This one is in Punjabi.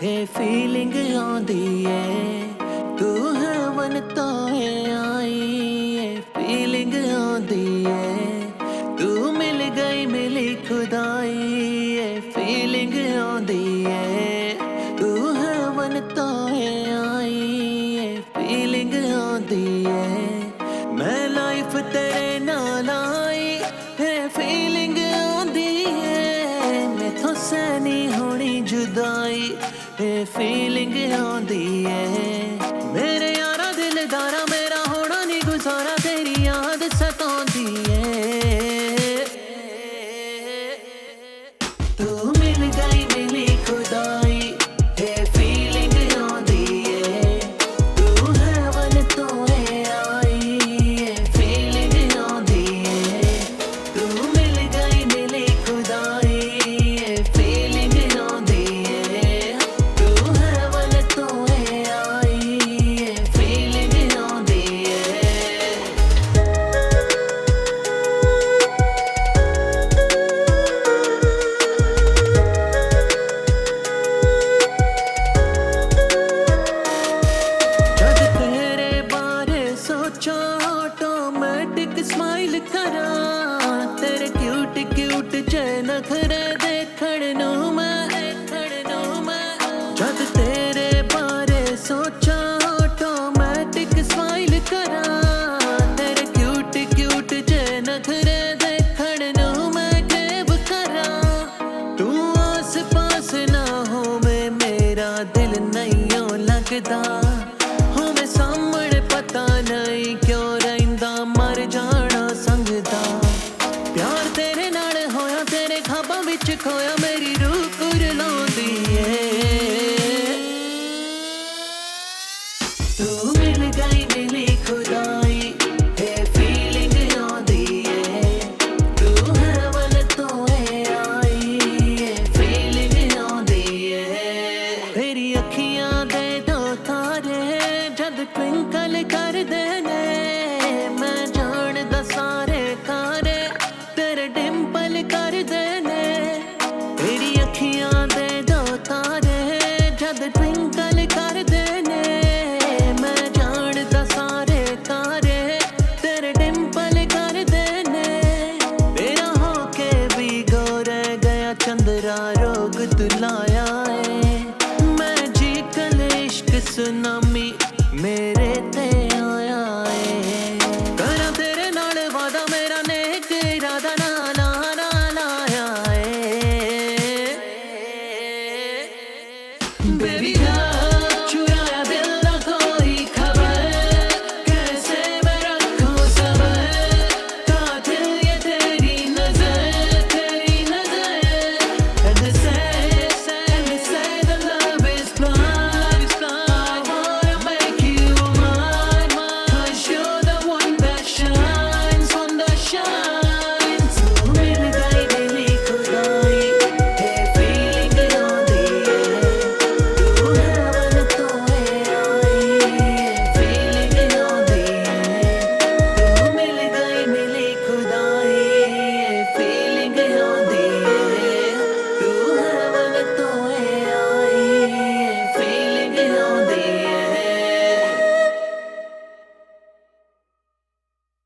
ਇਹ ਫੀਲਿੰਗ ਆਉਂਦੀ ਏ ਤੂੰ ਹੈਵਨ ਤੋਂ ਆਈ ਇਹ ਫੀਲਿੰਗ ਆਉਂਦੀ ਏ ਤੂੰ ਮਿਲ ਗਈ ਮਿਲੀ ਖੁਦਾਈ ਇਹ ਫੀਲਿੰਗ ਆਉਂਦੀ ਏ ਤੂੰ ਹੈਵਨ ਤੋਂ ਆਈ ਇਹ ਫੀਲਿੰਗ ਆਉਂਦੀ ਏ ਮੈਂ ਲਾਈਫ ਤੇਰੇ ਨਾਲ ਆਈ ਇਹ ਫੀਲਿੰਗ ਆਉਂਦੀ ਏ ਮੈਥੋਂ ਸਹਿ ਹੋਣੀ ਜੁਦਾਈ ਇਹ ਫੀਲਿੰਗ ਆਉਂਦੀ ਏ ਮੇਰੇ ਯਾਰਾ ਦਿਲਦਾਰਾ ਮੇਰਾ ਹੋਣਾ ਨਹੀਂ ਗੁਜ਼ਾਰਾ ਤੇਰੀ ਯਾਦ ਸਤਾਉਂਦੀ ਏ ਤੂੰ ਮਿਲ ਗਈ ਮਿਲੀ ਖੁਦਾਈ ਇਹ ਫੀਲਿੰਗ ਆਉਂਦੀ ਏ ਤੂੰ ਹੈਵਨ ਤੋਂ ਆਈ ਇਹ ਫੀਲਿੰਗ ਆਉਂਦੀ ਏ ਤੂੰ ਮਿਲ ਗਈ ਮਿਲੀ ਖੁਦਾਈ ਇਹ ਫੀਲਿੰਗ ਆਉਂਦੀ ਏ ਤੂੰ ਹੈਵਨ ਤੋਂ ਆਈ ਇਹ ਫੀਲਿੰਗ ਆਉਂਦੀ ਏ जद तेरे बारे सोचा ऑटोमेटिक स्माइल करा तेरे क्यूट क्यूट जे नखरे देखण नू मैं जद तेरे बारे सोचा ऑटोमेटिक स्माइल करा तेरे क्यूट क्यूट जे नखरे देखण नू मैं क्रेव करा तू आस पास ना होवे मेरा दिल नहीं लगदा होवे सामने पता नहीं क्यों रहिंदा मर जाना संगदा प्यार तेरे नाल होया तेरे ख्वाबां विच खोया मेरी रूह कुरलाउंदी ए तू मिल गई मिली खुदाई ਇਹ ਫੀਲਿੰਗ ਆਉਂਦੀ ਏ ਤੂੰ ਹੈਵਨ ਤੋਂ ਆਈ ਇਹ ਫੀਲਿੰਗ ਆਉਂਦੀ ਏ ਤੇਰੀ ਅੱਖੀਆਂ ਦੇ ਦੋ ਤਾਰੇ ਜਦ ਟਵਿੰਕਲ ਕਰਦੇ ਨੇ ਮੈਂ ਜਾਣਦਾ ਸਾਰੇ ਕਾਰੇ ਤੇਰੇ ਡਿੰਪਲ ਕਰਦੇ ਨੇ ਤੇਰੀ ਅੱਖੀਆਂ ਦੇ ਦੋ ਤਾਰੇ ਜਦ ਟਵਿੰਕਲ ਕਰਦੇ ਨੇ ਮੈਂ ਜਾਣਦਾ ਸਾਰੇ ਕਾਰੇ ਤੇਰੇ ਡਿੰਪਲ ਕਰਦੇ ਨੇ ਤੇਰਾ ਹੋ ਕੇ ਵੀ ਗੋਰੇ ਗਿਆ ਚੰਦਰਾ ਰੋਗ ਤੁਲਾਇਆ ਏ ਮੈਂ ਜੀ ਕਲ ਇਸ਼ਕ ਸੁਨਾਮੀ ਮੇਰੇ ਤੇ ਆਇਆ ਏ ਕਰਾਂ ਤੇਰੇ ਨਾਲ ਵਾਦਾ ਮੇਰਾ ਨੇਕ ਇਰਾਦਾ ਨਾਲ ਆਇਆ ਏ ਬੇਬੀ